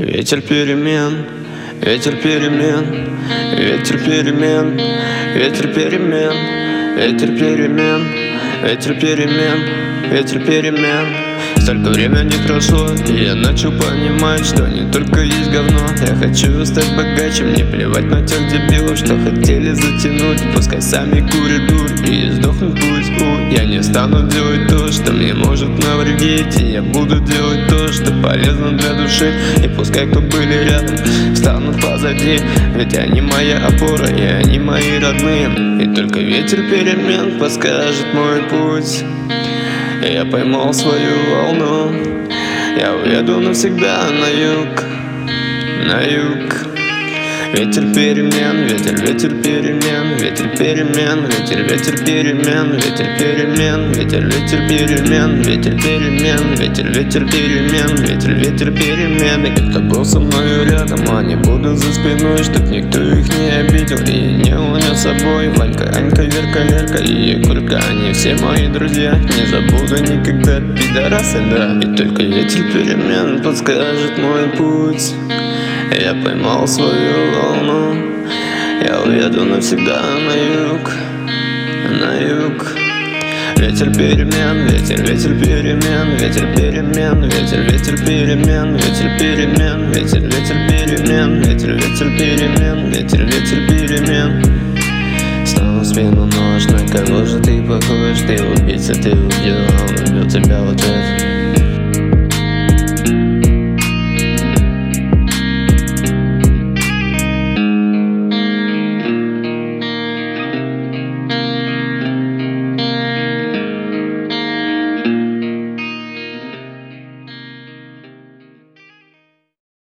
Ветер перемен, ветер перемен, ветер перемен, ветер перемен, ветер перемен, ветер перемен, ветер перемен. Столько времени прошло, и я начал понимать, что не только есть говно. Я хочу стать богаче, мне плевать на тех дебилов, что хотели затянуть. Пускай сами курят дурь и сдохнут пусть. Я не стану делать то, что мне может навредить, и я буду делать то, что полезно для души. И пускай кто были рядом, станут позади, ведь они моя опора, и они мои родные. И только ветер перемен подскажет мой путь. Я поймал свою волну, я уеду навсегда на юг, на юг. Ветер перемен, ветер, ветер перемен, ветер перемен, ветер, ветер перемен, ветер перемен, ветер, ветер перемен, ветер перемен, ветер, ветер перемен, ветер, ветер перемен. И кто был со мною рядом, они будут за спиной, чтоб никто их не обидел и не унес с собой. Ванька, Анька, Верка, Лерка и Егорка, они все мои друзья, не забуду никогда, пидорасы, да. И только ветер перемен подскажет мой путь. Я поймал свою волну, я уеду навсегда на юг, на юг. Ветер перемен, ветер, ветер перемен, ветер перемен, ветер, ветер перемен, ветер перемен, ветер, ветер перемен, ветер, ветер перемен, ветер, ветер перемен. Снова в спину нож, на кого же ты похож? Ты убийца, ты убил, он убил тебя в ответ.